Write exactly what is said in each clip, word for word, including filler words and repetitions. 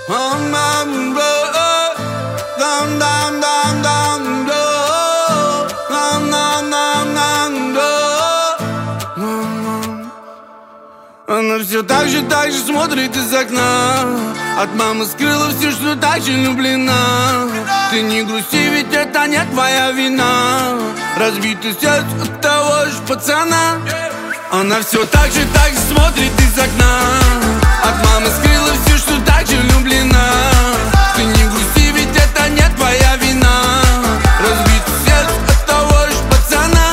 Она все так же, так же смотрит из окна. От мамы скрыла все, что так же влюблена. Ты не грусти, ведь это не твоя вина. Разбитое сердце от того же пацана. Она все так же, так же смотрит из окна. От мамы скрыла все, что так же влюблена. Ты не грусти, ведь это не твоя вина. Разбитое сердце от того же пацана.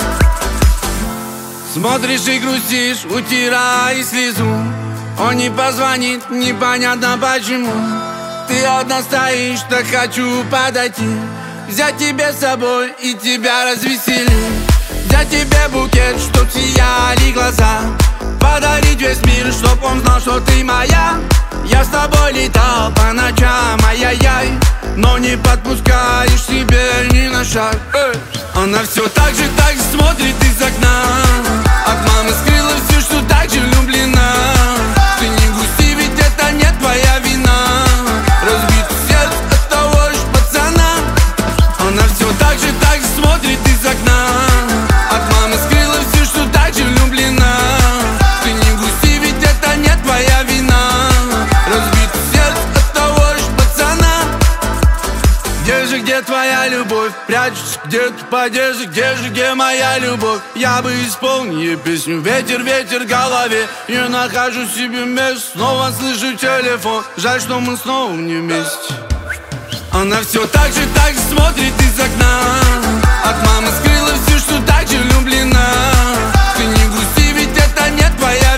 Смотришь и грустишь, утирай слезу. Он не позвонит, непонятно почему. Ты одна стоишь, так хочу подойти, взять тебя с собой и тебя развеселить. Взять тебе букет, чтоб сияли глаза, подарить весь мир, чтоб он знал, что ты моя. Я с тобой летал по ночам, ай-яй-яй, но не подпускаешь себе ни на шаг. Эй. Она все так же, так же смотрит из окна. От мамы скрыла все, что так же влюблена. Ты не грусти, ведь это не твоя вина. Разбитое сердце от того же пацана. Она все так же, так же смотрит из окна. От мамы скрыла все, что так же влюблена. Ты не грусти, ведь это не твоя вина. Разбитое сердце от того же пацана. Где же, где твоя любовь? Прячешься где-то по одежде. Где же, где моя любовь? Я бы исполнил ей песню. Ветер, ветер в голове. Не нахожу себе места. Снова слышу телефон. Жаль, что мы снова не вместе. Она все так же, так же смотрит из окна. От мамы скрыла все, что так же влюблена. Ты не грусти, ведь это не твоя